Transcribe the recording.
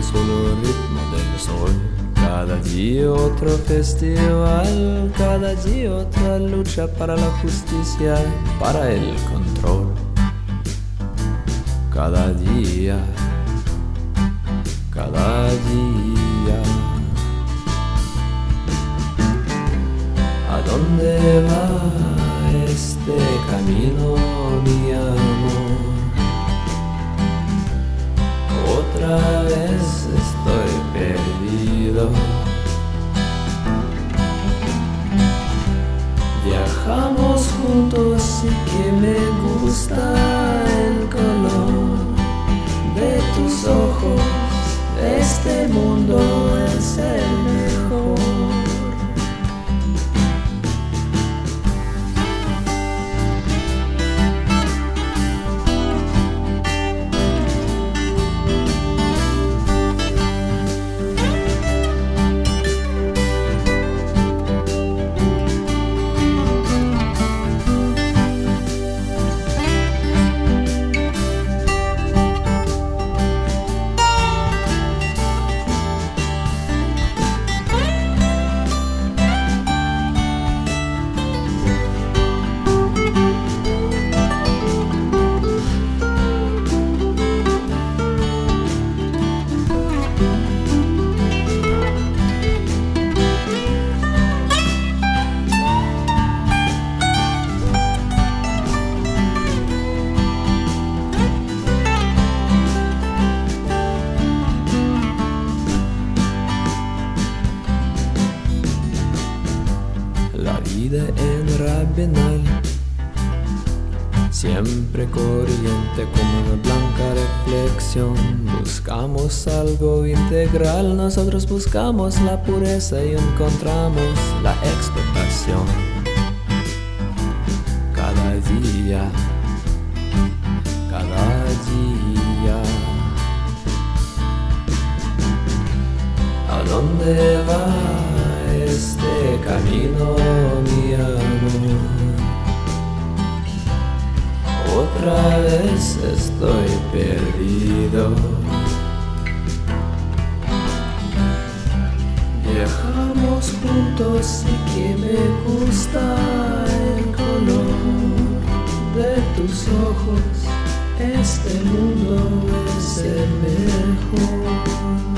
solo ritmo del sol. Cada día otro festival, cada día otra lucha para la justicia, para el control. Cada día, cada día. ¿A dónde va este camino, mi amor? Otra vez estoy perdido. Viajamos juntos y que me gusta el color de tus ojos. Este mundo es el mejor. La vida en Rabinal, siempre corriente como una blanca reflexión. Buscamos algo integral, nosotros buscamos la pureza y encontramos la explotación. Cada día, cada día. ¿A dónde va este camino, mi amor? Otra vez estoy perdido. Viajamos juntos y que me gusta el color de tus ojos. Este mundo es el mejor.